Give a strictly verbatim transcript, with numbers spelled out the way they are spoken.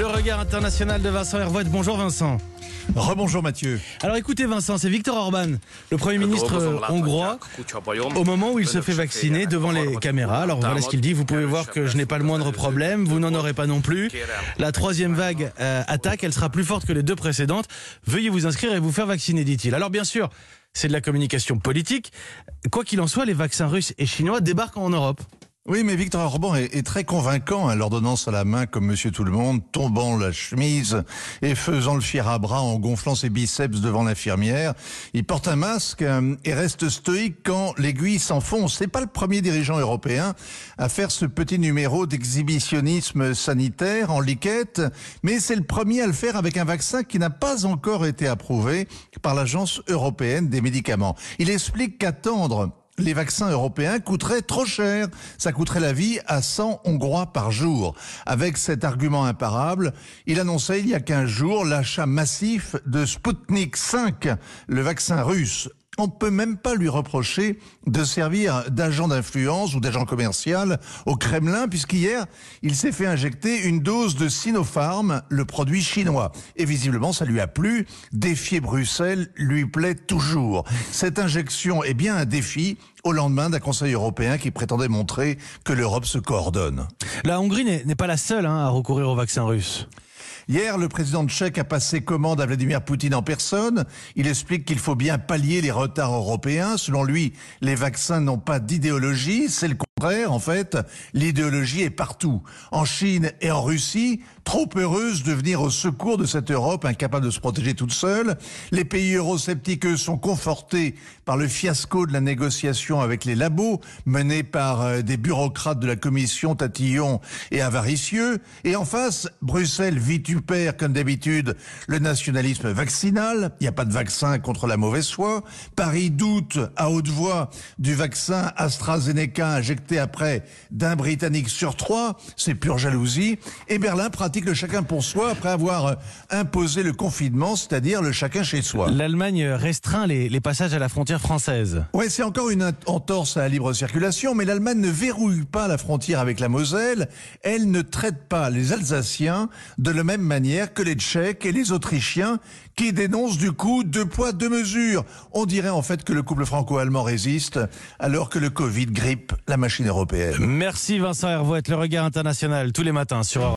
Le regard international de Vincent Hervouet. Bonjour Vincent. Rebonjour Mathieu. Alors écoutez Vincent, c'est Viktor Orban, le Premier ministre euh, hongrois, au moment où il se fait vacciner devant les caméras. Alors voilà ce qu'il dit: vous pouvez voir que je n'ai pas le moindre problème, vous n'en aurez pas non plus. La troisième vague euh, attaque, elle sera plus forte que les deux précédentes. Veuillez vous inscrire et vous faire vacciner, dit-il. Alors bien sûr, c'est de la communication politique. Quoi qu'il en soit, les vaccins russes et chinois débarquent en Europe. Oui, mais Viktor Orban est, est très convaincant, hein, l'ordonnance à la main comme Monsieur Tout-le-Monde, tombant la chemise et faisant le fier à bras en gonflant ses biceps devant l'infirmière. Il porte un masque euh, et reste stoïque quand l'aiguille s'enfonce. C'est pas le premier dirigeant européen à faire ce petit numéro d'exhibitionnisme sanitaire en liquette, mais c'est le premier à le faire avec un vaccin qui n'a pas encore été approuvé par l'Agence européenne des médicaments. Il explique qu'attendre les vaccins européens coûteraient trop cher. Ça coûterait la vie à cent Hongrois par jour. Avec cet argument imparable, il annonçait il y a quinze jours l'achat massif de Sputnik cinq, le vaccin russe. On ne peut même pas lui reprocher de servir d'agent d'influence ou d'agent commercial au Kremlin, puisqu'hier, il s'est fait injecter une dose de Sinopharm, le produit chinois. Et visiblement, ça lui a plu. Défier Bruxelles lui plaît toujours. Cette injection est bien un défi au lendemain d'un Conseil européen qui prétendait montrer que l'Europe se coordonne. La Hongrie n'est pas la seule hein, à recourir au vaccin russe. Hier, le président tchèque a passé commande à Vladimir Poutine en personne. Il explique qu'il faut bien pallier les retards européens. Selon lui, les vaccins n'ont pas d'idéologie. C'est le contraire, en fait. L'idéologie est partout. En Chine et en Russie, trop heureuses de venir au secours de cette Europe incapable de se protéger toute seule. Les pays eurosceptiques, eux, sont confortés par le fiasco de la négociation avec les labos, menée par euh, des bureaucrates de la Commission tatillons et avaricieux. Et en face, Bruxelles vitupère, comme d'habitude, le nationalisme vaccinal. Il n'y a pas de vaccin contre la mauvaise foi. Paris doute à haute voix du vaccin AstraZeneca injecté après d'un Britannique sur trois. C'est pure jalousie. Et Berlin pratique le chacun pour soi après avoir imposé le confinement, c'est-à-dire le chacun chez soi. L'Allemagne restreint les, les passages à la frontière française. Ouais, c'est encore une entorse à la libre circulation, mais l'Allemagne ne verrouille pas la frontière avec la Moselle. Elle ne traite pas les Alsaciens de la même manière que les Tchèques et les Autrichiens, qui dénoncent du coup deux poids, deux mesures. On dirait en fait que le couple franco-allemand résiste, alors que le Covid grippe la machine européenne. Merci Vincent Hervouet, le regard international tous les matins sur Europe.